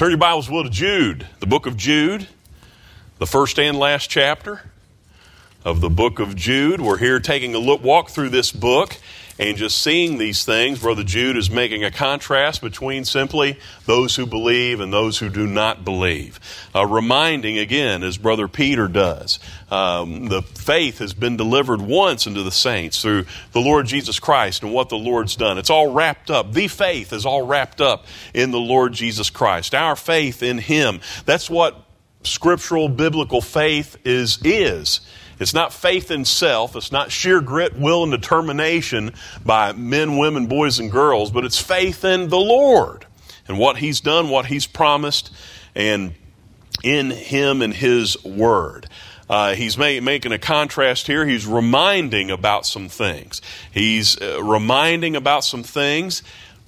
Turn your Bibles, will, to Jude, the book of Jude, the first and last chapter of the book of Jude. We're here taking a walk through this book and just seeing these things. Brother Jude is making a contrast between simply those who believe and those who do not believe. Reminding again, as Brother Peter does, the faith has been delivered once unto the saints through the Lord Jesus Christ and what the Lord's done. It's all wrapped up. The faith is all wrapped up in the Lord Jesus Christ. Our faith in Him. That's what scriptural biblical faith is. It's not faith in self. It's not sheer grit, will, and determination by men, women, boys, and girls, but it's faith in the Lord and what He's done, what He's promised, and in Him and His Word. He's making a contrast here. He's reminding about some things. He's reminding about some things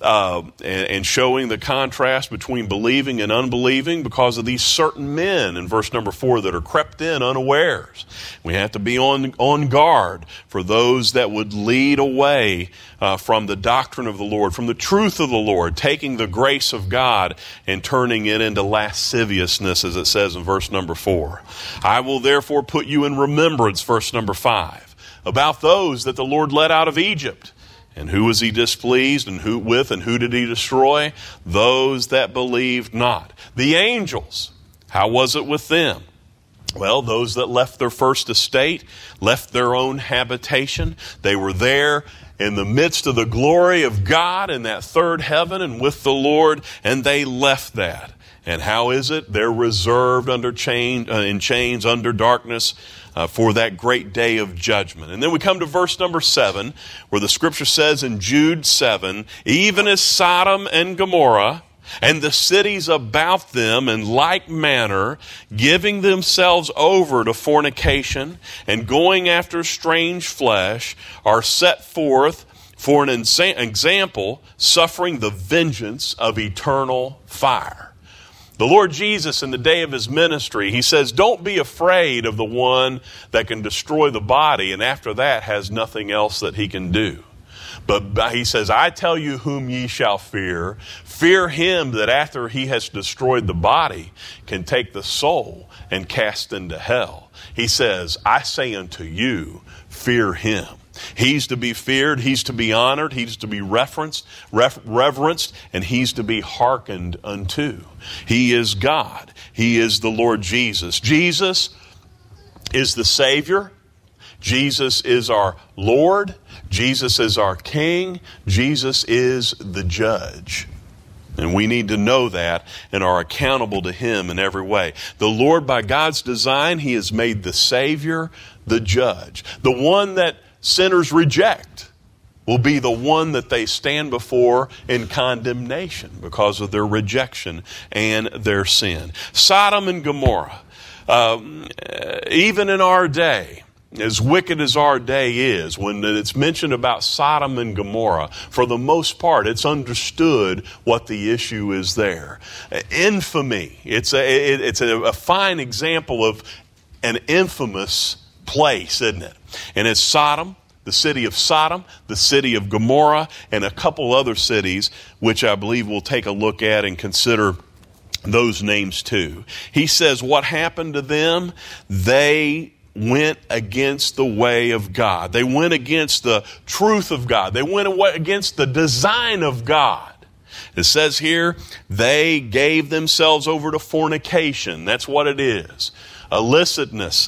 and showing the contrast between believing and unbelieving because of these certain men in verse number 4 that are crept in unawares. We have to be on guard for those that would lead away from the doctrine of the Lord, from the truth of the Lord, taking the grace of God and turning it into lasciviousness, as it says in verse number 4. I will therefore put you in remembrance, verse number 5, about those that the Lord led out of Egypt. And who was He displeased, and who did He destroy? Those that believed not. The angels, how was it with them? Well, those that left their first estate, left their own habitation. They were there in the midst of the glory of God in that third heaven and with the Lord, and they left that. And how is it? They're reserved in chains under darkness for that great day of judgment. And then we come to verse number 7, where the scripture says in Jude 7, even as Sodom and Gomorrah and the cities about them in like manner, giving themselves over to fornication and going after strange flesh, are set forth for an example, suffering the vengeance of eternal fire. The Lord Jesus, in the day of His ministry, He says, don't be afraid of the one that can destroy the body, and after that has nothing else that he can do. But He says, I tell you whom ye shall fear. Fear Him that after He has destroyed the body, can take the soul and cast into hell. He says, I say unto you, fear Him. He's to be feared, He's to be honored, He's to be reverenced, and He's to be hearkened unto. He is God. He is the Lord Jesus. Jesus is the Savior. Jesus is our Lord. Jesus is our King. Jesus is the Judge. And we need to know that and are accountable to Him in every way. The Lord, by God's design, He has made the Savior the Judge. The one that sinners reject will be the one that they stand before in condemnation because of their rejection and their sin. Sodom and Gomorrah, even in our day, as wicked as our day is, when it's mentioned about Sodom and Gomorrah, for the most part, it's understood what the issue is there. Infamy, it's a fine example of an infamous place, isn't it? And it's Sodom, the city of Sodom, the city of Gomorrah, and a couple other cities, which I believe we'll take a look at and consider those names too. He says what happened to them? They went against the way of God. They went against the truth of God. They went against the design of God. It says here, they gave themselves over to fornication. That's what it is. Illicitness,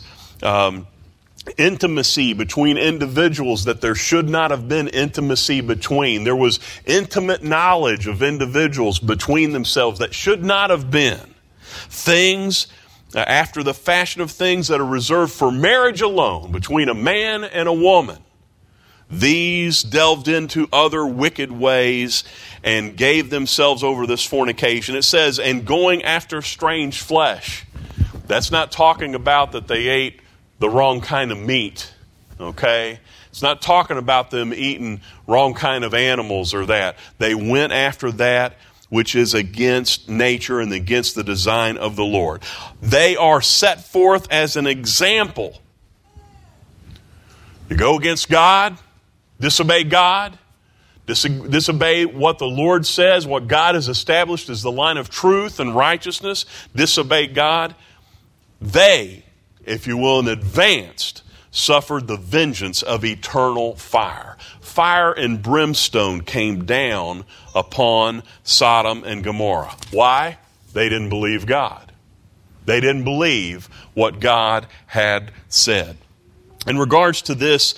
intimacy between individuals that there should not have been intimacy between. There was intimate knowledge of individuals between themselves that should not have been. Things after the fashion of things that are reserved for marriage alone between a man and a woman. These delved into other wicked ways and gave themselves over this fornication. It says, and going after strange flesh. That's not talking about that they ate the wrong kind of meat, okay? It's not talking about them eating wrong kind of animals or that. They went after that which is against nature and against the design of the Lord. They are set forth as an example. You go against God, disobey God, disobey what the Lord says, what God has established as the line of truth and righteousness, disobey God, they, if you will, in advance, suffered the vengeance of eternal fire. Fire and brimstone came down upon Sodom and Gomorrah. Why? They didn't believe God. They didn't believe what God had said. In regards to this,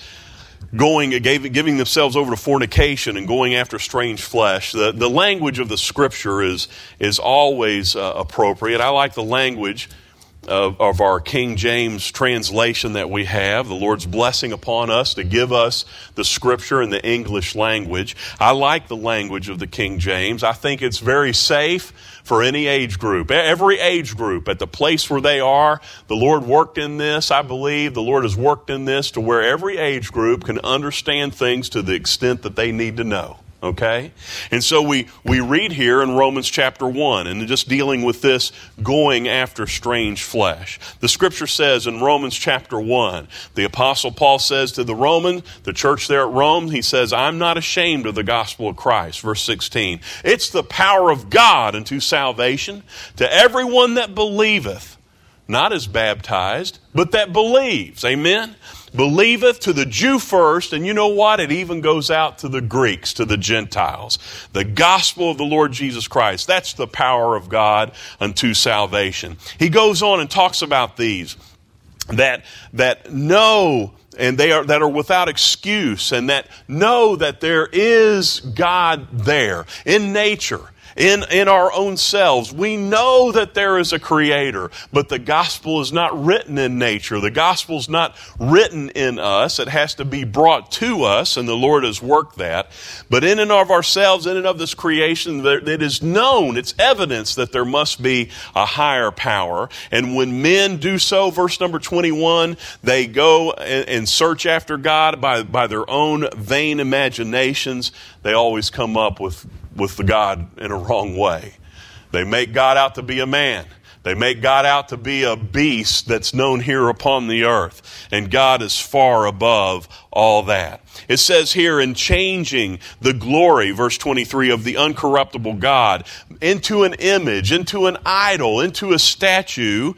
giving themselves over to fornication and going after strange flesh, the language of the Scripture is always appropriate. I like the language of our King James translation that we have, the Lord's blessing upon us to give us the Scripture in the English language. I like the language of the King James. I think it's very safe for any age group. Every age group, at the place where they are, the Lord worked in this. I believe the Lord has worked in this to where every age group can understand things to the extent that they need to know. Okay? And so we read here in Romans chapter 1, and just dealing with this going after strange flesh. The Scripture says in Romans chapter 1, the Apostle Paul says to the church there at Rome, he says, I'm not ashamed of the gospel of Christ. Verse 16, it's the power of God unto salvation to everyone that believeth, not as baptized, but that believes. Amen? Believeth to the Jew first, and you know what? It even goes out to the Greeks, to the Gentiles. The gospel of the Lord Jesus Christ. That's the power of God unto salvation. He goes on and talks about these that know and that are without excuse, and that know that there is God there in nature. In our own selves, we know that there is a Creator, but the gospel is not written in nature. The gospel is not written in us. It has to be brought to us, and the Lord has worked that. But in and of ourselves, in and of this creation, it is known, it's evidence that there must be a higher power. And when men do so, verse number 21, they go and search after God by their own vain imaginations. They always come up with the God in a wrong way. They make God out to be a man. They make God out to be a beast that's known here upon the earth. And God is far above all that. It says here, in changing the glory, verse 23, of the uncorruptible God into an image, into an idol, into a statue,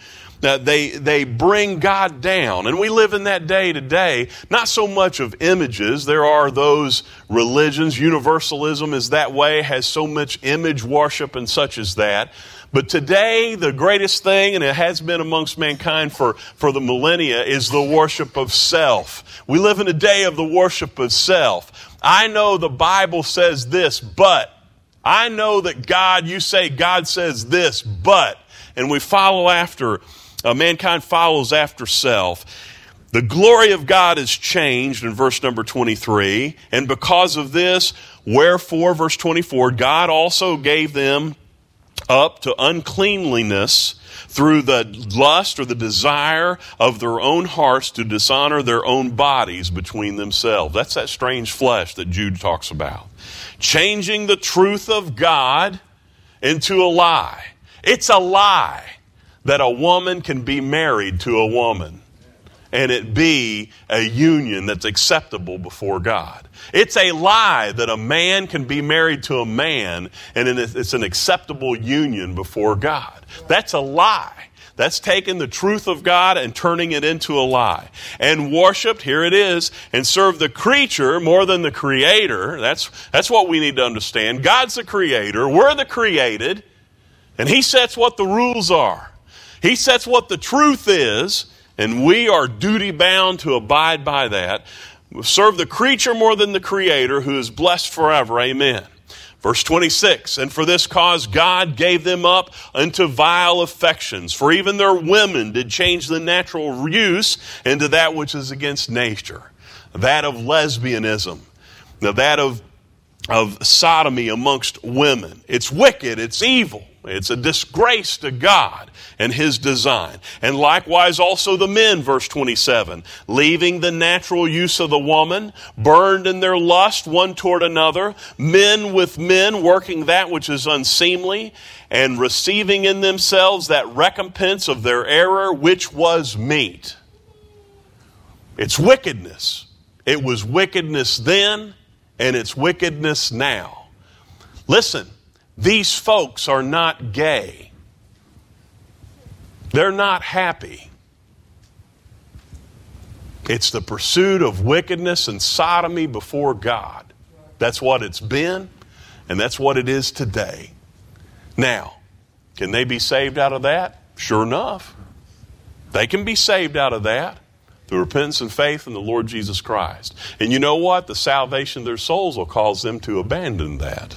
they bring God down. And we live in that day today, not so much of images. There are those religions, universalism is that way, has so much image worship and such as that. But today, the greatest thing, and it has been amongst mankind for the millennia, is the worship of self. We live in a day of the worship of self. I know the Bible says this, but I know that you say God says this, but, and we follow after mankind follows after self. The glory of God is changed in verse number 23. And because of this, wherefore, verse 24, God also gave them up to uncleanliness through the lust or the desire of their own hearts to dishonor their own bodies between themselves. That's that strange flesh that Jude talks about. Changing the truth of God into a lie. It's a lie that a woman can be married to a woman and it be a union that's acceptable before God. It's a lie that a man can be married to a man and it's an acceptable union before God. That's a lie. That's taking the truth of God and turning it into a lie. And worshiped, here it is, and served the creature more than the Creator. That's what we need to understand. God's the Creator. We're the created. And He sets what the rules are. He sets what the truth is, and we are duty-bound to abide by that. Serve the creature more than the Creator, who is blessed forever. Amen. Verse 26, and for this cause God gave them up unto vile affections. For even their women did change the natural use into that which is against nature. That of lesbianism. Now that of sodomy amongst women. It's wicked, it's evil. It's a disgrace to God and His design. And likewise also the men, verse 27, leaving the natural use of the woman, burned in their lust one toward another, men with men working that which is unseemly, and receiving in themselves that recompense of their error which was meet. It's wickedness. It was wickedness then, and its wickedness now. Listen, these folks are not gay. They're not happy. It's the pursuit of wickedness and sodomy before God. That's what it's been, and that's what it is today. Now, can they be saved out of that? Sure enough. They can be saved out of that through repentance and faith in the Lord Jesus Christ. And you know what? The salvation of their souls will cause them to abandon that.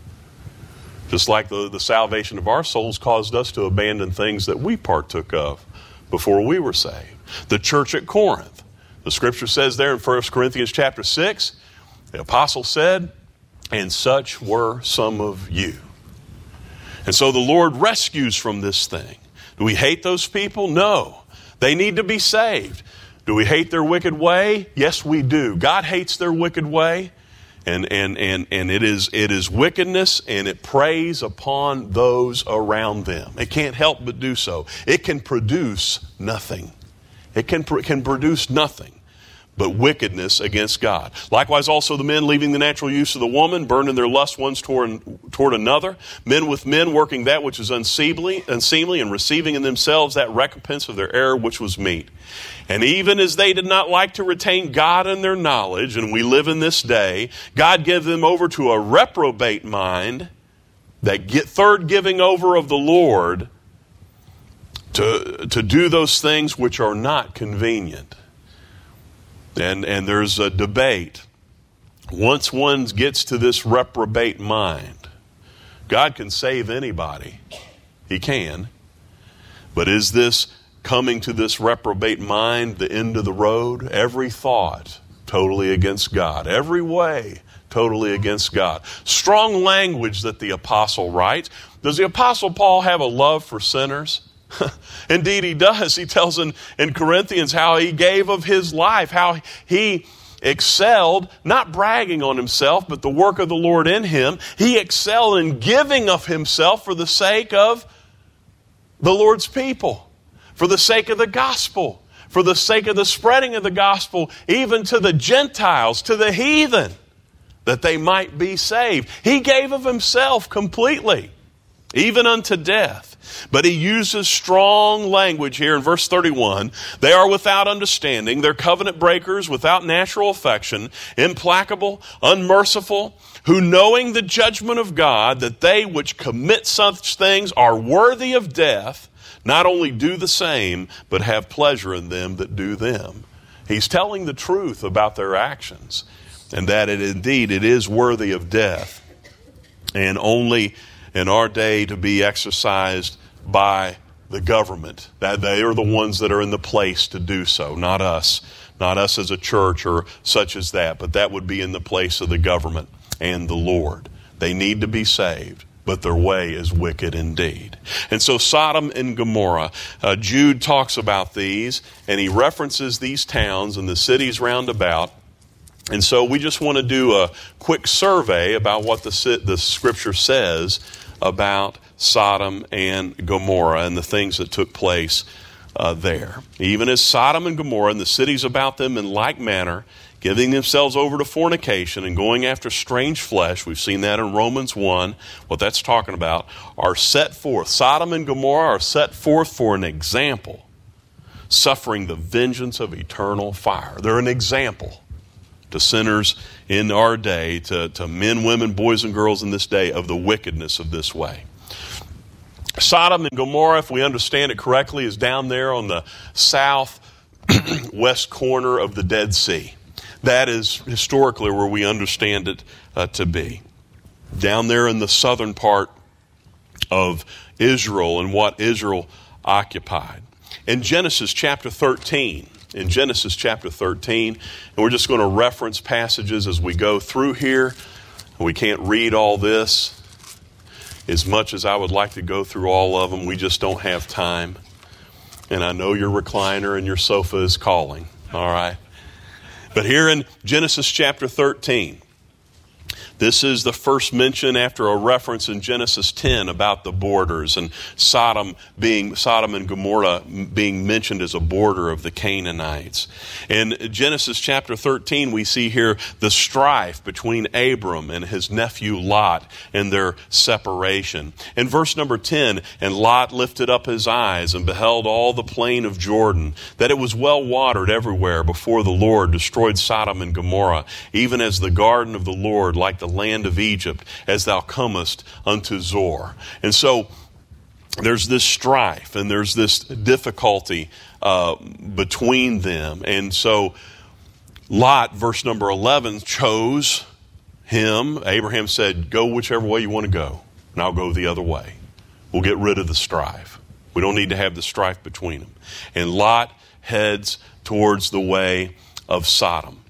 Just like the salvation of our souls caused us to abandon things that we partook of before we were saved. The church at Corinth. The scripture says there in 1 Corinthians chapter 6, the apostle said, and such were some of you. And so the Lord rescues from this thing. Do we hate those people? No. They need to be saved. Do we hate their wicked way? Yes, we do. God hates their wicked way. And it is wickedness, and it preys upon those around them. It can't help but do so. It can produce nothing. It can produce nothing but wickedness against God. Likewise also the men leaving the natural use of the woman, burned in their lust ones toward another. Men with men working that which is unseemly, and receiving in themselves that recompense of their error which was meet. And even as they did not like to retain God in their knowledge, and we live in this day, God gave them over to a reprobate mind, that third giving over of the Lord to do those things which are not convenient. And there's a debate. Once one gets to this reprobate mind, God can save anybody. He can. But is this coming to this reprobate mind the end of the road? Every thought totally against God. Every way totally against God. Strong language that the apostle writes. Does the apostle Paul have a love for sinners? Indeed he does. He tells in Corinthians how he gave of his life, how he excelled, not bragging on himself, but the work of the Lord in him. He excelled in giving of himself for the sake of the Lord's people, for the sake of the gospel, for the sake of the spreading of the gospel, even to the Gentiles, to the heathen, that they might be saved. He gave of himself completely, even unto death. But he uses strong language here in verse 31. They are without understanding. They're covenant breakers, without natural affection, implacable, unmerciful, who knowing the judgment of God, that they which commit such things are worthy of death, not only do the same, but have pleasure in them that do them. He's telling the truth about their actions, and that it is worthy of death, and only in our day to be exercised by the government. That they are the ones that are in the place to do so, not us. Not us as a church or such as that, but that would be in the place of the government and the Lord. They need to be saved, but their way is wicked indeed. And so Sodom and Gomorrah, Jude talks about these, and he references these towns and the cities round about. And so we just want to do a quick survey about what the Scripture says about Sodom and Gomorrah and the things that took place there. Even as Sodom and Gomorrah and the cities about them in like manner, giving themselves over to fornication and going after strange flesh, we've seen that in Romans 1, what that's talking about, are set forth. Sodom and Gomorrah are set forth for an example, suffering the vengeance of eternal fire. They're an example to sinners in our day, to men, women, boys, and girls in this day, of the wickedness of this way. Sodom and Gomorrah, if we understand it correctly, is down there on the southwest corner of the Dead Sea. That is historically where we understand it to be. Down there in the southern part of Israel and what Israel occupied. In Genesis chapter 13, and we're just going to reference passages as we go through here. We can't read all this. As much as I would like to go through all of them, we just don't have time. And I know your recliner and your sofa is calling, all right? But here in Genesis chapter 13, This is the first mention after a reference in Genesis 10 about the borders and Sodom and Gomorrah being mentioned as a border of the Canaanites. In Genesis chapter 13, we see here the strife between Abram and his nephew Lot and their separation. In verse number 10, and Lot lifted up his eyes and beheld all the plain of Jordan, that it was well watered everywhere before the Lord destroyed Sodom and Gomorrah, even as the garden of the Lord, like the land of Egypt, as thou comest unto Zor. And so there's this strife and there's this difficulty between them. And so Lot, verse number 11, chose him. Abraham said, go whichever way you want to go, and I'll go the other way. We'll get rid of the strife. We don't need to have the strife between them. And Lot heads towards the way of Sodom.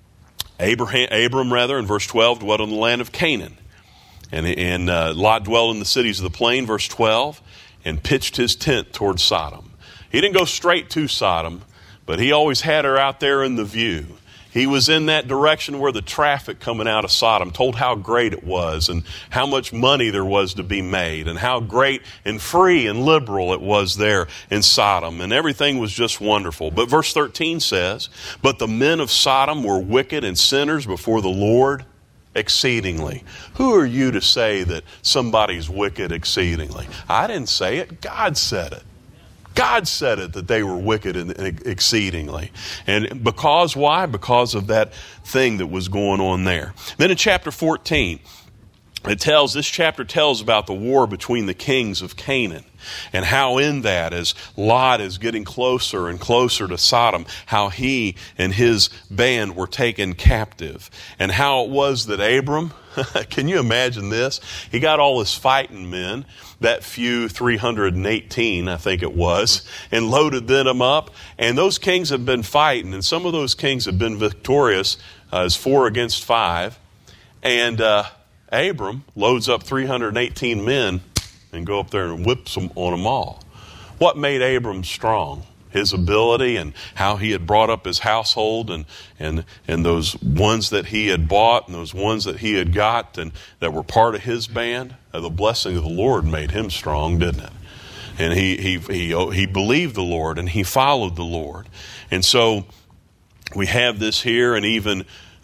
Abram, in verse 12, dwelt in the land of Canaan. And Lot dwelt in the cities of the plain, verse 12, and pitched his tent towards Sodom. He didn't go straight to Sodom, but he always had her out there in the view. He was in that direction where the traffic coming out of Sodom told how great it was and how much money there was to be made and how great and free and liberal it was there in Sodom. And everything was just wonderful. But verse 13 says, but the men of Sodom were wicked and sinners before the Lord exceedingly. Who are you to say that somebody's wicked exceedingly? I didn't say it. God said it. God said it, that they were wicked and exceedingly. And because, why? Because of that thing that was going on there. Then in chapter 14, this chapter tells about the war between the kings of Canaan, and how in that, as Lot is getting closer and closer to Sodom, how he and his band were taken captive, and how it was that Abram, can you imagine this? He got all his fighting men, that few 318, I think it was, and loaded them up. And those kings have been fighting, and some of those kings have been victorious as 4 against 5. And Abram loads up 318 men and go up there and whips them on them all. What made Abram strong? His ability and how he had brought up his household and those ones that he had bought and those ones that he had got and that were part of his band. The blessing of the Lord made him strong, didn't it? And he believed the Lord and he followed the Lord. And so we have this here, and even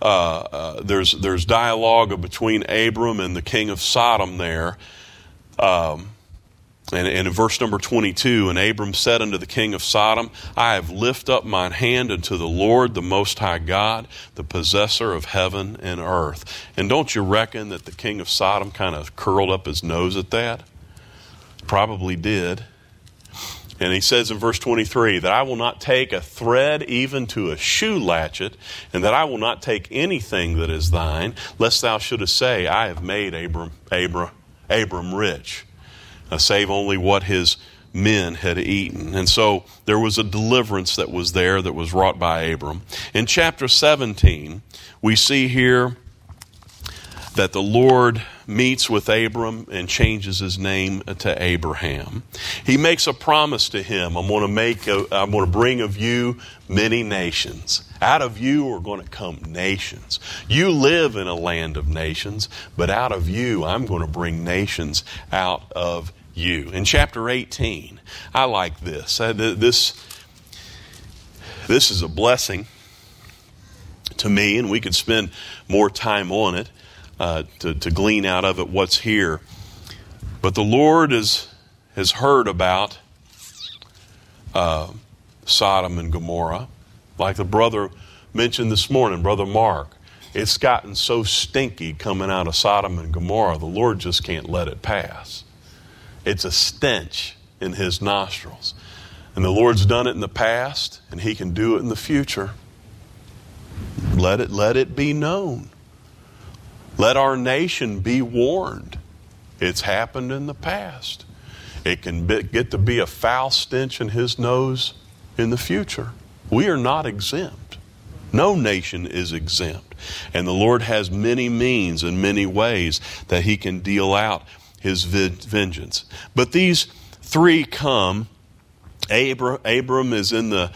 there's dialogue between Abram and the king of Sodom there. And in verse number 22, and Abram said unto the king of Sodom, I have lifted up mine hand unto the Lord, the Most High God, the possessor of heaven and earth. And don't you reckon that the king of Sodom kind of curled up his nose at that? Probably did. And he says in verse 23, that I will not take a thread even to a shoe latchet, and that I will not take anything that is thine, lest thou shouldest say, I have made Abram rich. Save only what his men had eaten. And so there was a deliverance that was there that was wrought by Abram. In chapter 17, we see here that the Lord meets with Abram and changes his name to Abraham. He makes a promise to him. I'm going to bring of you many nations. Out of you are going to come nations. You live in a land of nations, but out of you I'm going to bring nations out of you. In chapter 18, I like this. This is a blessing to me, and we could spend more time on it to glean out of it what's here. But the Lord has heard about Sodom and Gomorrah. Like the brother mentioned this morning, Brother Mark, it's gotten so stinky coming out of Sodom and Gomorrah, the Lord just can't let it pass. It's a stench in his nostrils. And the Lord's done it in the past, and he can do it in the future. Let it be known. Let our nation be warned. It's happened in the past. It can get to be a foul stench in his nose in the future. We are not exempt. No nation is exempt. And the Lord has many means and many ways that he can deal out his vengeance. But these three come. Abram is in the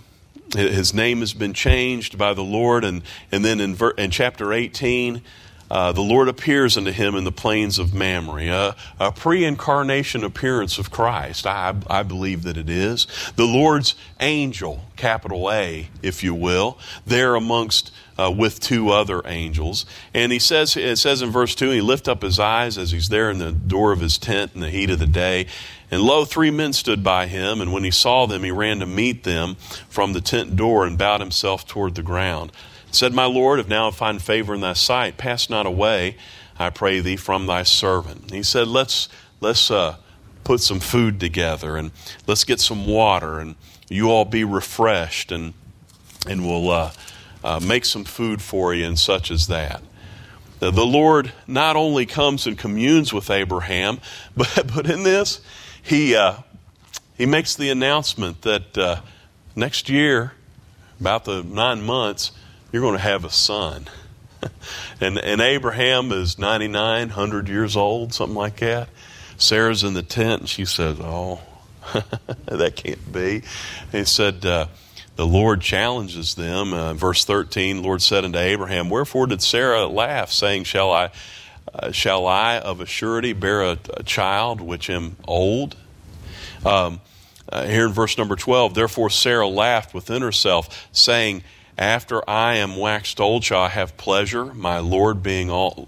his name has been changed by the Lord, and then in chapter 18 the Lord appears unto him in the plains of Mamre, a pre-incarnation appearance of Christ. I believe that it is. The Lord's angel, capital A, if you will, there amongst with two other angels. And it says in verse 2, he lift up his eyes as he's there in the door of his tent in the heat of the day. And lo, 3 men stood by him, and when he saw them, he ran to meet them from the tent door and bowed himself toward the ground. Said, My Lord, if now I find favor in thy sight, pass not away, I pray thee, from thy servant. And he said, let's put some food together, and let's get some water, and you all be refreshed, and we'll make some food for you, and such as that. The Lord not only comes and communes with Abraham, but in this, he makes the announcement that next year, about the 9 months, you're going to have a son. and Abraham is 99, 100 years old, something like that. Sarah's in the tent, and she says, oh, that can't be. And he said, the Lord challenges them. Verse 13, the Lord said unto Abraham, Wherefore did Sarah laugh, saying, Shall I of a surety bear a child which am old? Here in verse number 12, Therefore Sarah laughed within herself, saying, After I am waxed old, shall I have pleasure, my Lord being old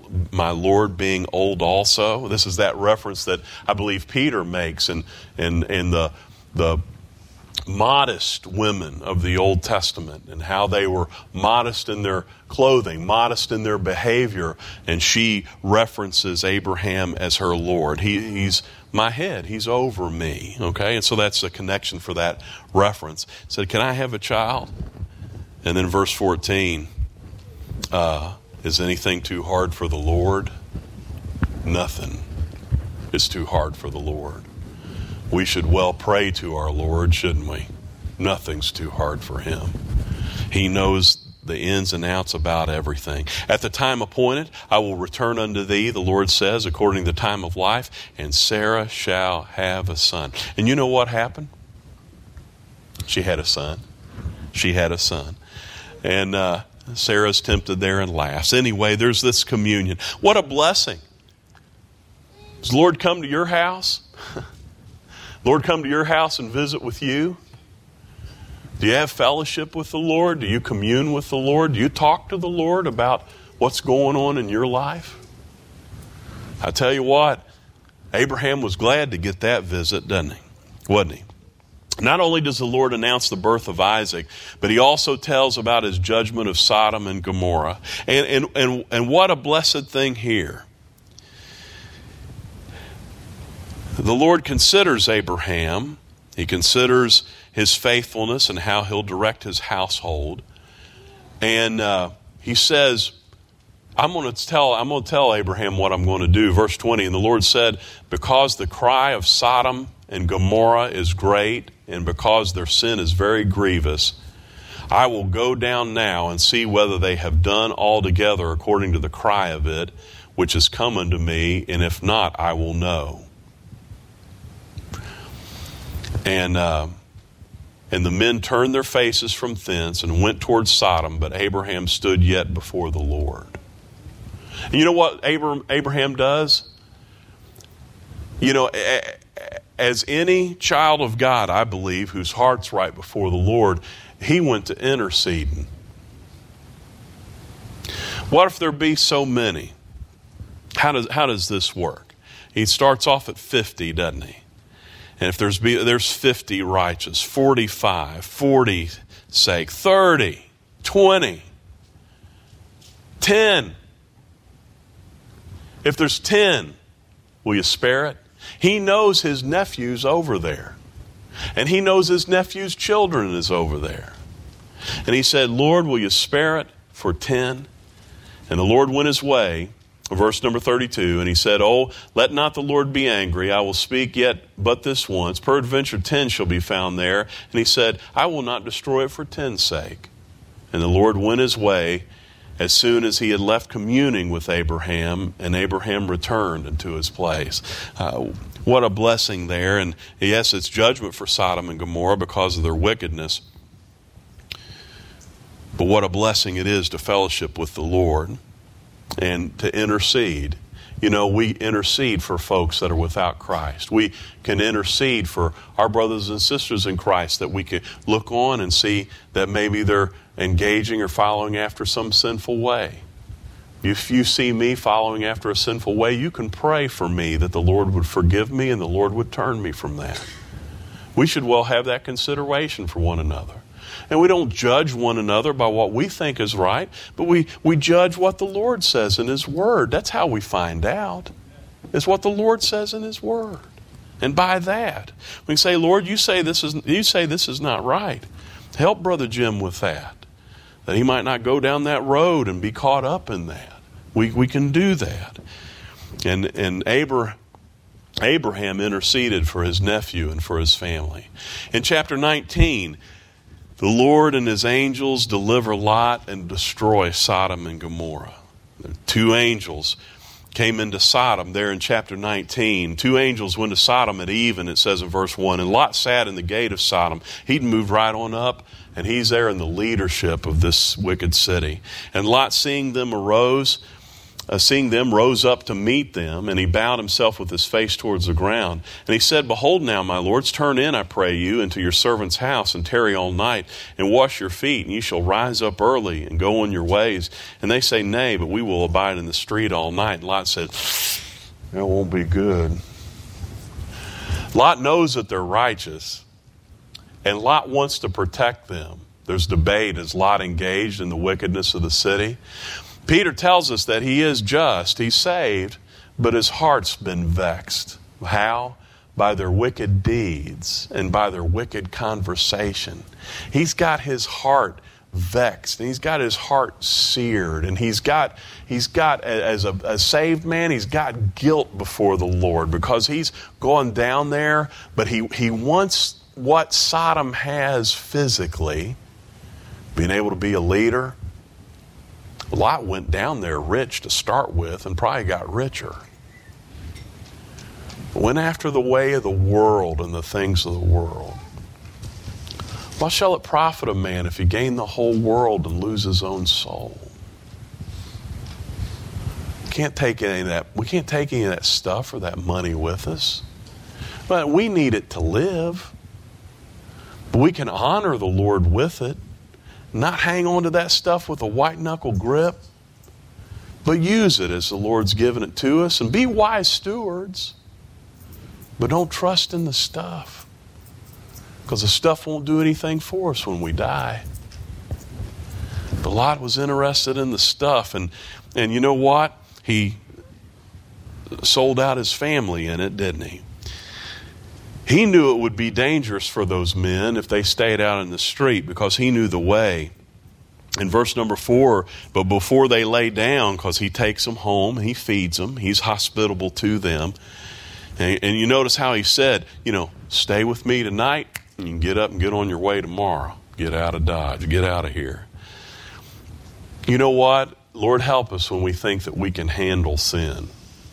also? This is that reference that I believe Peter makes in the modest women of the Old Testament, and how they were modest in their clothing, modest in their behavior, and she references Abraham as her Lord. He's my head, he's over me, okay? And so that's a connection for that reference. Said, can I have a child? And then verse 14, is anything too hard for the Lord? Nothing is too hard for the Lord. We should well pray to our Lord, shouldn't we? Nothing's too hard for him. He knows the ins and outs about everything. At the time appointed, I will return unto thee, the Lord says, according to the time of life, and Sarah shall have a son. And you know what happened? She had a son. She had a son. And Sarah's tempted there and laughs. Anyway, there's this communion. What a blessing. Does the Lord come to your house? Lord come to your house and visit with you? Do you have fellowship with the Lord? Do you commune with the Lord? Do you talk to the Lord about what's going on in your life? I tell you what, Abraham was glad to get that visit, wasn't he? Not only does the Lord announce the birth of Isaac, but he also tells about his judgment of Sodom and Gomorrah. And what a blessed thing here. The Lord considers Abraham. He considers his faithfulness and how he'll direct his household. And he says, I'm going to tell Abraham what I'm going to do. Verse 20, and the Lord said, because the cry of Sodom and Gomorrah is great, and because their sin is very grievous, I will go down now and see whether they have done altogether according to the cry of it, which is come unto me, and if not, I will know. And the men turned their faces from thence and went towards Sodom, but Abraham stood yet before the Lord. And you know what Abraham does? You know, as any child of God, I believe, whose heart's right before the Lord, he went to interceding. What if there be so many? How does this work? He starts off at 50, doesn't he? And if there's 50 righteous, 45, 40 sake, 30, 20, 10. If there's 10, will you spare it? He knows his nephew's over there. And he knows his nephew's children is over there. And he said, Lord, will you spare it for 10? And the Lord went his way. Verse number 32, and he said, Oh, let not the Lord be angry. I will speak yet but this once. Peradventure 10 shall be found there. And he said, I will not destroy it for 10's sake. And the Lord went his way as soon as he had left communing with Abraham, and Abraham returned into his place. What a blessing there. And yes, it's judgment for Sodom and Gomorrah because of their wickedness. But what a blessing it is to fellowship with the Lord. and to intercede. You know, we intercede for folks that are without Christ. We can intercede for our brothers and sisters in Christ that we can look on and see that maybe they're engaging or following after some sinful way. If you see me following after a sinful way, you can pray for me that the Lord would forgive me and the Lord would turn me from that. We should well have that consideration for one another. And we don't judge one another by what we think is right, but we judge what the Lord says in His Word. That's how we find out. It's what the Lord says in His Word. And by that, we can say, Lord, you say this is not right. Help Brother Jim with that he might not go down that road and be caught up in that. We can do that. And Abraham interceded for his nephew and for his family. In chapter 19, the Lord and His angels deliver Lot and destroy Sodom and Gomorrah. Two angels came into Sodom there in chapter 19. Two angels went to Sodom at even, it says in verse 1. And Lot sat in the gate of Sodom. He'd moved right on up, and he's there in the leadership of this wicked city. And Lot, seeing them, rose up to meet them, and he bowed himself with his face towards the ground. And he said, Behold now, my lords, turn in, I pray you, into your servant's house, and tarry all night, and wash your feet, and you shall rise up early, and go on your ways. And they say, Nay, but we will abide in the street all night. And Lot said, That won't be good. Lot knows that they're righteous, and Lot wants to protect them. There's debate. Is Lot engaged in the wickedness of the city? Peter tells us that he is just, he's saved, but his heart's been vexed. How? By their wicked deeds and by their wicked conversation. He's got his heart vexed, and he's got his heart seared, and he's got as a saved man, he's got guilt before the Lord because he's gone down there, but he wants what Sodom has physically, being able to be a leader. Lot went down there rich to start with and probably got richer. Went after the way of the world and the things of the world. What shall it profit a man if he gain the whole world and lose his own soul? We can't take any of that stuff or that money with us. But we need it to live. But we can honor the Lord with it. Not hang on to that stuff with a white-knuckle grip, but use it as the Lord's given it to us, and be wise stewards. But don't trust in the stuff, because the stuff won't do anything for us when we die. But Lot was interested in the stuff, and you know what? He sold out his family in it, didn't he? He knew it would be dangerous for those men if they stayed out in the street because he knew the way. In verse number 4, but before they lay down, because he takes them home, he feeds them, he's hospitable to them. And you notice how he said, stay with me tonight, and you can get up and get on your way tomorrow. Get out of Dodge, get out of here. You know what? Lord, help us when we think that we can handle sin.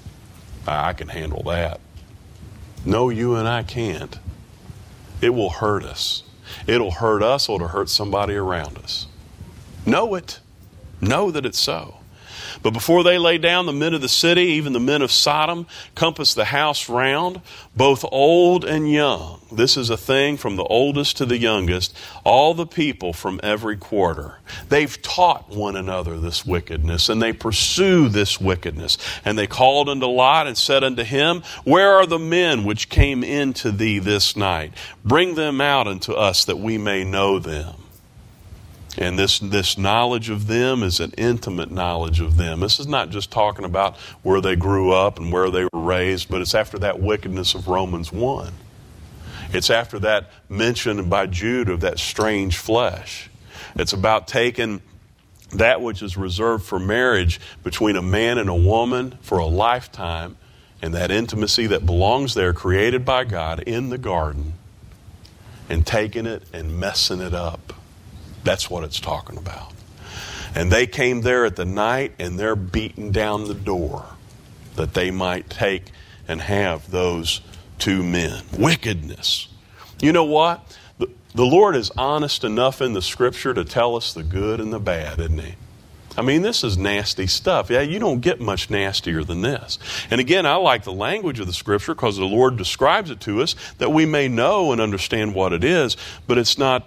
I can handle that. No, you and I can't. It will hurt us. It'll hurt us or it'll hurt somebody around us. Know it. Know that it's so. But before they lay down, the men of the city, even the men of Sodom, compassed the house round, both old and young. This is a thing from the oldest to the youngest, all the people from every quarter. They've taught one another this wickedness, and they pursue this wickedness. And they called unto Lot and said unto him, Where are the men which came in to thee this night? Bring them out unto us that we may know them. And this knowledge of them is an intimate knowledge of them. This is not just talking about where they grew up and where they were raised, but it's after that wickedness of Romans 1. It's after that mention by Jude of that strange flesh. It's about taking that which is reserved for marriage between a man and a woman for a lifetime, and that intimacy that belongs there, created by God in the garden, and taking it and messing it up. That's what it's talking about. And they came there at the night, and they're beating down the door that they might take and have those two men. Wickedness. You know what? The Lord is honest enough in the Scripture to tell us the good and the bad, isn't He? I mean, this is nasty stuff. Yeah, you don't get much nastier than this. And again, I like the language of the Scripture because the Lord describes it to us that we may know and understand what it is, but it's not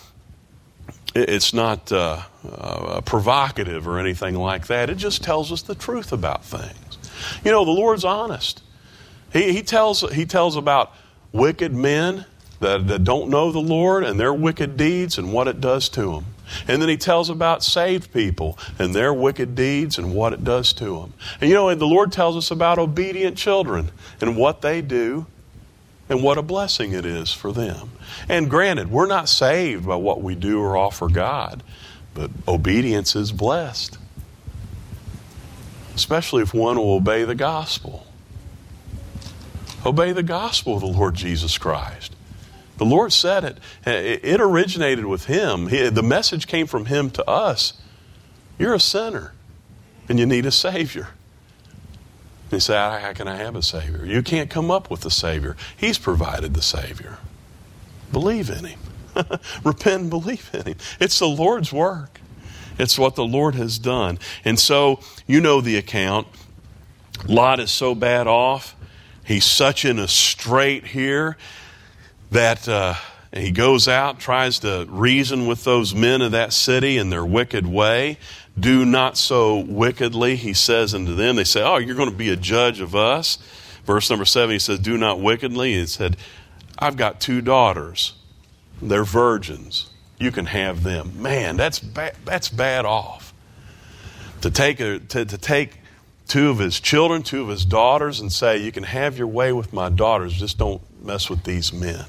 provocative or anything like that. It just tells us the truth about things. You know, the Lord's honest. He tells about wicked men that don't know the Lord and their wicked deeds and what it does to them. And then he tells about saved people and their wicked deeds and what it does to them. And you know, the Lord tells us about obedient children and what they do and what a blessing it is for them. And granted, we're not saved by what we do or offer God, but obedience is blessed, especially if one will obey the gospel. Obey the gospel of the Lord Jesus Christ. The Lord said it. It originated with Him. The message came from Him to us. You're a sinner and you need a Savior. And you say, how can I have a Savior? You can't come up with a Savior. He's provided the Savior. Believe in Him. Repent and believe in Him. It's the Lord's work. It's what the Lord has done. And so, you know the account. Lot is so bad off. He's such in a strait here that he goes out, tries to reason with those men of that city in their wicked way. Do not so wickedly, he says unto them. They say, oh, you're going to be a judge of us. Verse number 7, he says, do not wickedly. He said, I've got 2 daughters. They're virgins. You can have them. Man, that's bad off. To take 2 of his children, 2 of his daughters, and say, you can have your way with my daughters, just don't mess with these men.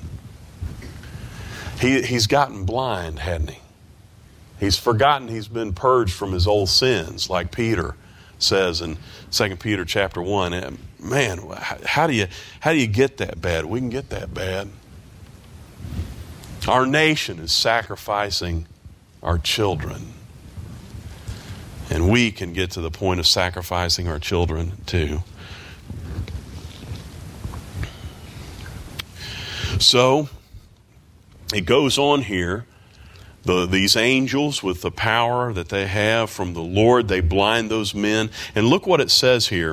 He's gotten blind, hadn't he? He's forgotten he's been purged from his old sins, like Peter says in 2 Peter chapter 1. Man, how do you get that bad? We can get that bad. Our nation is sacrificing our children. And we can get to the point of sacrificing our children too. So, it goes on here. These angels, with the power that they have from the Lord, they blind those men. And look what it says here.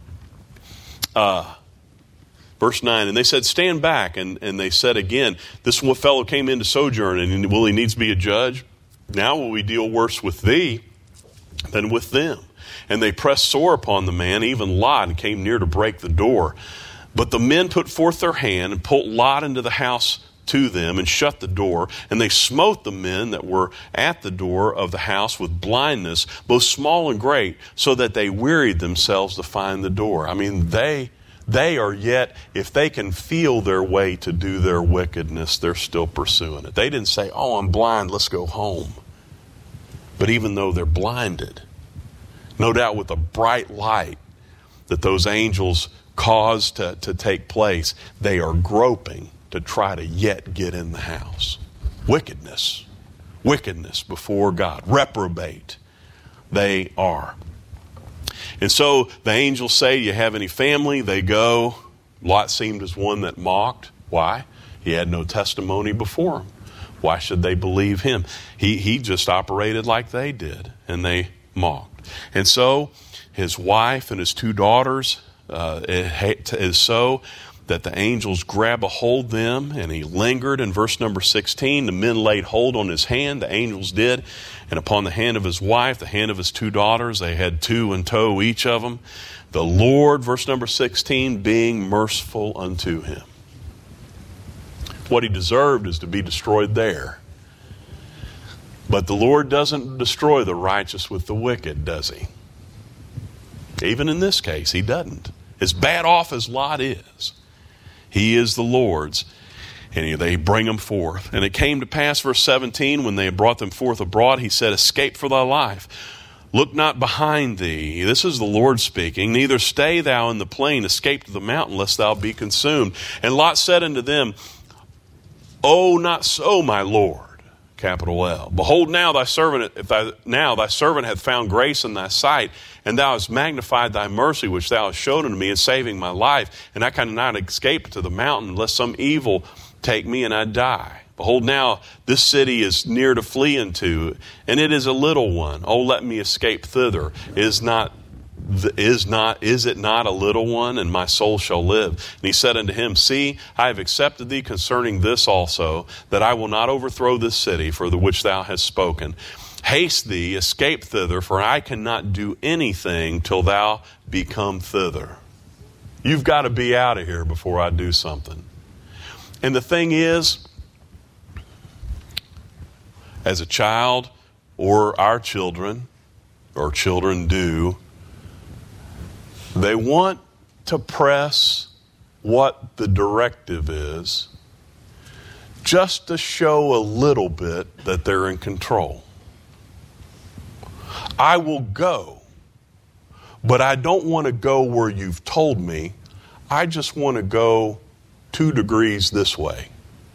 Verse 9, and they said, stand back. And they said again, this fellow came in to sojourn, and will he needs be a judge? Now will we deal worse with thee than with them? And they pressed sore upon the man, even Lot, and came near to break the door. But the men put forth their hand and pulled Lot into the house to them and shut the door. And they smote the men that were at the door of the house with blindness, both small and great, so that they wearied themselves to find the door. I mean, they are yet, if they can feel their way to do their wickedness, they're still pursuing it. They didn't say, oh, I'm blind, let's go home. But even though they're blinded, no doubt with a bright light that those angels caused to take place, they are groping to try to yet get in the house. Wickedness before God. Reprobate they are. And so the angels say, do you have any family? They go. Lot seemed as one that mocked. Why? He had no testimony before him. Why should they believe him? He just operated like they did, and they mocked. And so his wife and his 2 daughters, it is so that the angels grab a hold of them, and he lingered. In verse number 16, the men laid hold on his hand, the angels did, and upon the hand of his wife, the hand of his 2 daughters. They had 2 in tow, each of them. The Lord, verse number 16, being merciful unto him. What he deserved is to be destroyed there. But the Lord doesn't destroy the righteous with the wicked, does he? Even in this case, he doesn't. As bad off as Lot is, he is the Lord's, and they bring him forth. And it came to pass, verse 17, when they had brought them forth abroad, he said, escape for thy life. Look not behind thee. This is the Lord speaking. Neither stay thou in the plain. Escape to the mountain, lest thou be consumed. And Lot said unto them, oh, not so, my Lord. Capital L. Behold, now thy servant hath found grace in thy sight, and thou hast magnified thy mercy, which thou hast showed unto me in saving my life. And I cannot escape to the mountain, lest some evil take me and I die. Behold, now this city is near to flee into, and it is a little one. Oh, let me escape thither. Is it not a little one, and my soul shall live? And he said unto him, See, I have accepted thee concerning this also, that I will not overthrow this city for the which thou hast spoken. Haste thee, escape thither, for I cannot do anything till thou be come thither. You've got to be out of here before I do something. And the thing is, as a child, or our children, or children do, they want to press what the directive is just to show a little bit that they're in control. I will go, but I don't want to go where you've told me. I just want to go 2 degrees this way.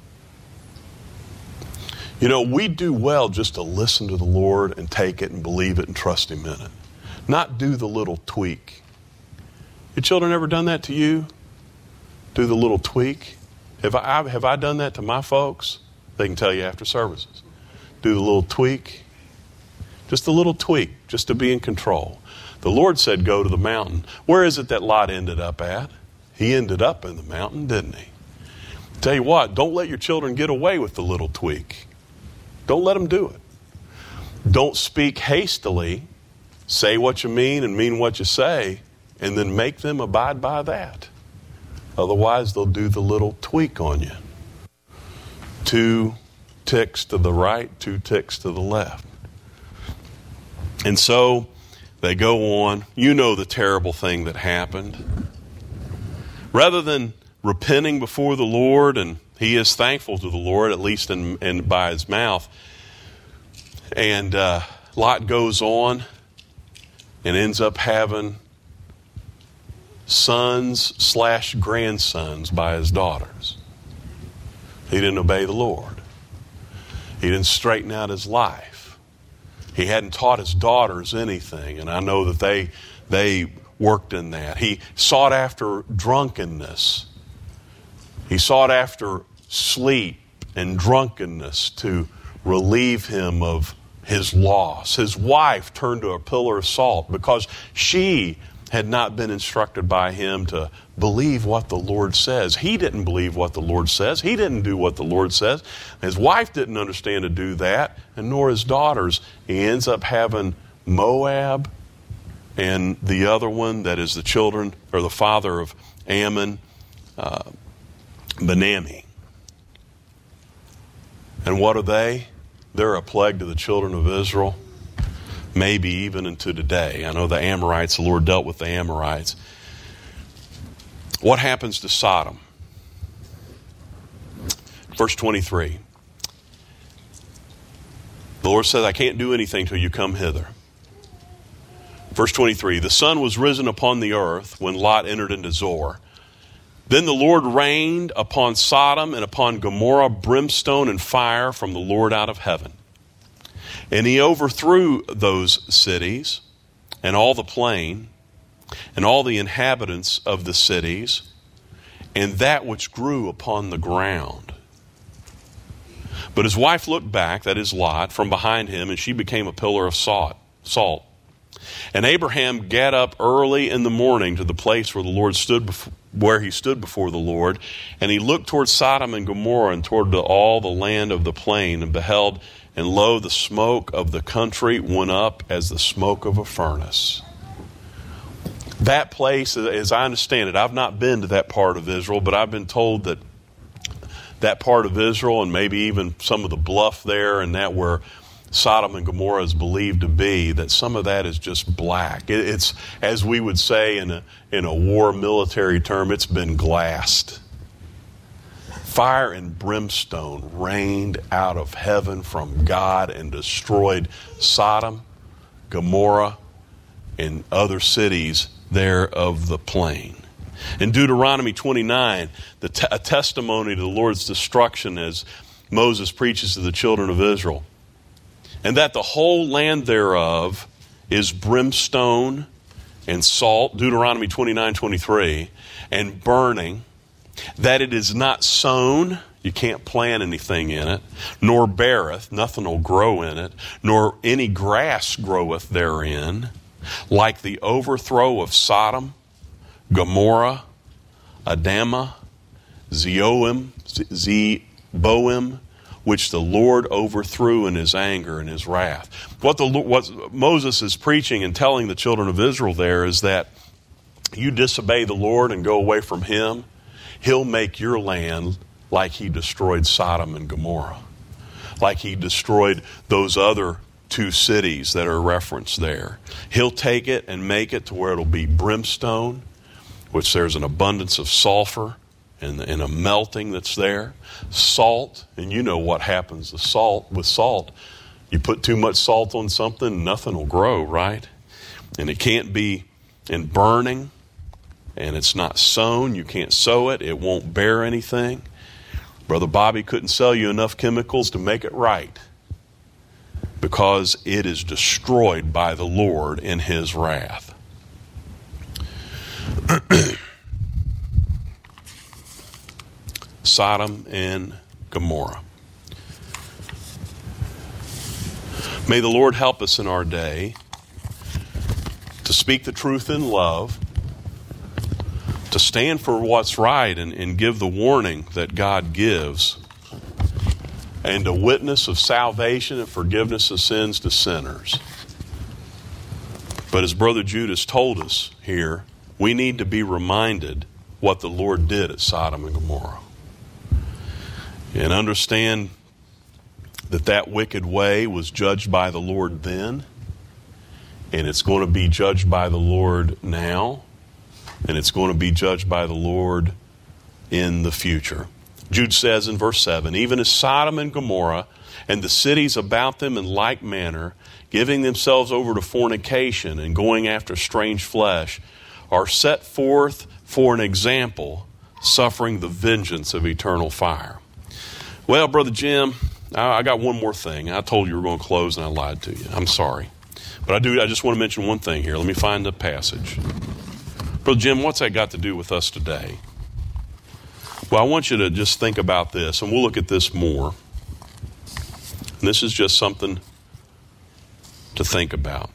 You know, we do well just to listen to the Lord and take it and believe it and trust Him in it. Not do the little tweak. Your children ever done that to you? Do the little tweak? Have I done that to my folks? They can tell you after services. Do the little tweak. Just a little tweak, just to be in control. The Lord said, go to the mountain. Where is it that Lot ended up at? He ended up in the mountain, didn't he? Tell you what, don't let your children get away with the little tweak. Don't let them do it. Don't speak hastily. Say what you mean and mean what you say, and then make them abide by that. Otherwise, they'll do the little tweak on you. 2 ticks to the right, 2 ticks to the left. And so they go on. You know the terrible thing that happened. Rather than repenting before the Lord, and he is thankful to the Lord, at least in by his mouth, and Lot goes on and ends up having sons/grandsons by his daughters. He didn't obey the Lord. He didn't straighten out his life. He hadn't taught his daughters anything, and I know that they worked in that. He sought after drunkenness. He sought after sleep and drunkenness to relieve him of his loss. His wife turned to a pillar of salt because she had not been instructed by him to believe what the Lord says. He didn't believe what the Lord says. He didn't do what the Lord says. His wife didn't understand to do that, and nor his daughters. He ends up having Moab and the other one that is the children or the father of Ammon, Benami. And what are they? They're a plague to the children of Israel. Maybe even into today. I know the Amorites, the Lord dealt with the Amorites. What happens to Sodom? Verse 23. The Lord said, I can't do anything till you come hither. Verse 23. The sun was risen upon the earth when Lot entered into Zoar. Then the Lord rained upon Sodom and upon Gomorrah brimstone and fire from the Lord out of heaven. And he overthrew those cities and all the plain and all the inhabitants of the cities and that which grew upon the ground. But his wife looked back, that is Lot, from behind him, and she became a pillar of salt. And Abraham gat up early in the morning to the place where the Lord stood where he stood before the Lord, and he looked toward Sodom and Gomorrah and toward all the land of the plain, and beheld, and lo, the smoke of the country went up as the smoke of a furnace. That place, as I understand it, I've not been to that part of Israel, but I've been told that that part of Israel, and maybe even some of the bluff there, and that where Sodom and Gomorrah is believed to be, that some of that is just black. It's, as we would say in a war military term, it's been glassed. Fire and brimstone rained out of heaven from God and destroyed Sodom, Gomorrah, and other cities there of the plain. In Deuteronomy 29, a testimony to the Lord's destruction as Moses preaches to the children of Israel. And that the whole land thereof is brimstone and salt, Deuteronomy 29:23, and burning, that it is not sown, You can't plant anything in it. Nor beareth, nothing will grow in it. Nor any grass groweth therein. Like the overthrow of Sodom, Gomorrah, Admah, Zeboim, which the Lord overthrew in his anger and his wrath. What Moses is preaching and telling the children of Israel there is that you disobey the Lord and go away from him, he'll make your land like he destroyed Sodom and Gomorrah, like he destroyed those other two cities that are referenced there. He'll take it and make it to where it'll be brimstone, which there's an abundance of sulfur and a melting that's there. Salt, and you know what happens to salt. With salt, you put too much salt on something, nothing will grow, right? And it can't be in burning, and it's not sown. You can't sow it. It won't bear anything. Brother Bobby couldn't sell you enough chemicals to make it right, because it is destroyed by the Lord in his wrath. Sodom and Gomorrah. May the Lord help us in our day to speak the truth in love, to stand for what's right and give the warning that God gives, and a witness of salvation and forgiveness of sins to sinners. But as Brother Jude has told us here, we need to be reminded what the Lord did at Sodom and Gomorrah. And understand that that wicked way was judged by the Lord then, and it's going to be judged by the Lord now, and it's going to be judged by the Lord in the future. Jude says in verse 7, even as Sodom and Gomorrah and the cities about them in like manner, giving themselves over to fornication and going after strange flesh, are set forth for an example, suffering the vengeance of eternal fire. Well, Brother Jim, I got one more thing. I told you we were going to close and I lied to you. I'm sorry. But I just want to mention one thing here. Let me find the passage. Brother Jim, what's that got to do with us today? Well, I want you to just think about this, and we'll look at this more. And this is just something to think about.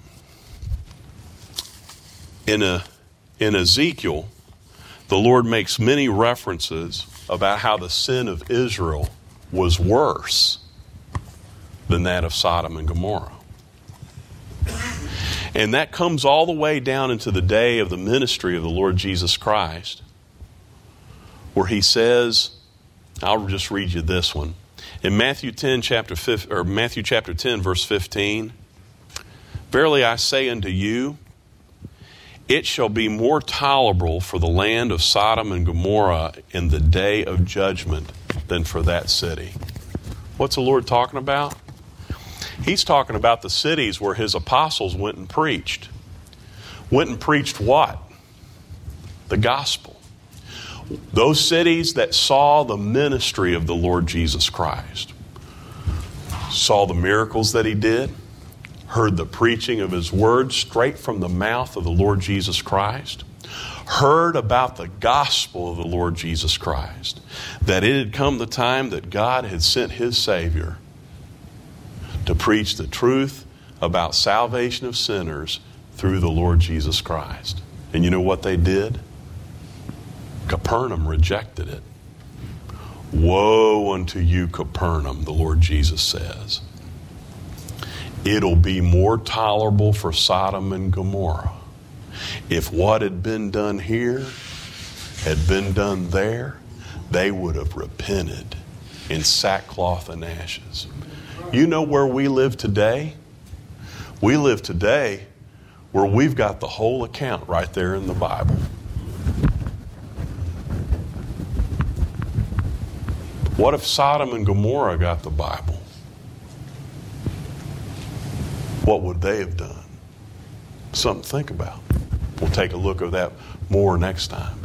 In Ezekiel, the Lord makes many references about how the sin of Israel was worse than that of Sodom and Gomorrah. And that comes all the way down into the day of the ministry of the Lord Jesus Christ, where he says, I'll just read you this one. In Matthew chapter 10, verse 15, verily I say unto you, it shall be more tolerable for the land of Sodom and Gomorrah in the day of judgment than for that city. What's the Lord talking about? He's talking about the cities where his apostles went and preached. Went and preached what? The gospel. Those cities that saw the ministry of the Lord Jesus Christ, saw the miracles that he did, heard the preaching of his word straight from the mouth of the Lord Jesus Christ, heard about the gospel of the Lord Jesus Christ, that it had come the time that God had sent his Savior to preach the truth about salvation of sinners through the Lord Jesus Christ. And you know what they did? Capernaum rejected it. Woe unto you, Capernaum, the Lord Jesus says. It'll be more tolerable for Sodom and Gomorrah if what had been done here had been done there. They would have repented in sackcloth and ashes. You know where we live today? We live today where we've got the whole account right there in the Bible. What if Sodom and Gomorrah got the Bible? What would they have done? Something to think about. We'll take a look at that more next time.